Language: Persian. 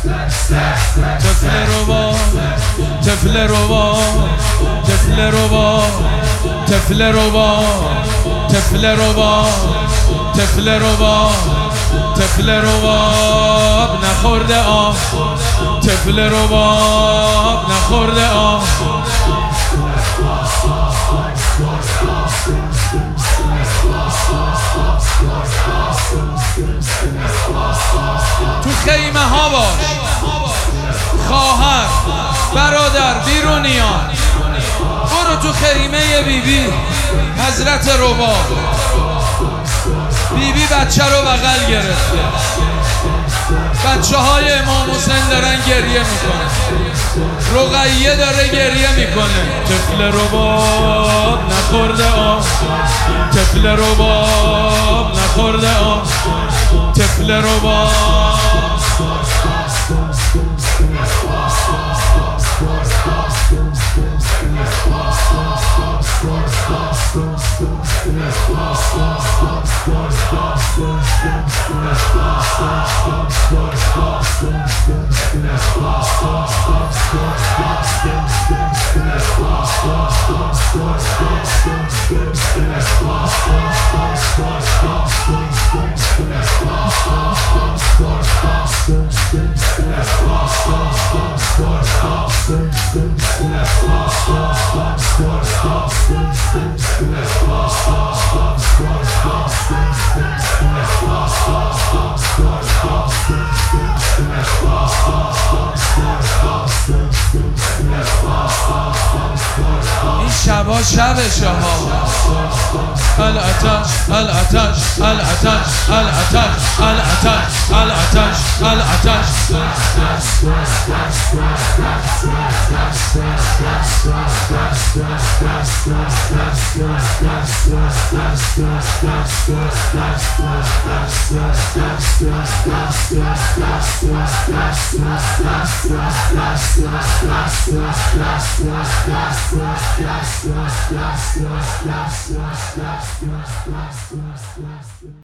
طفل ربا طفل ربا طفل ربا طفل ربا طفل ربا طفل ربا طفل رباب نخورده آب طفل رباب نخورده آب تو خیمه ها باش خواهر برادر بیرونیان برو تو خیمه بیبی حضرت رباب بیبی بچه رو بغل گرفته بچه های امام حسین دارن گریه میکنه رقیه داره گریه میکنه طفل رباب نخورده آب طفل رباب نخورده آب طفل رباب این شبا شبشه ها الاتش الاتش الاتش الاتش الاتش الاتش الاتش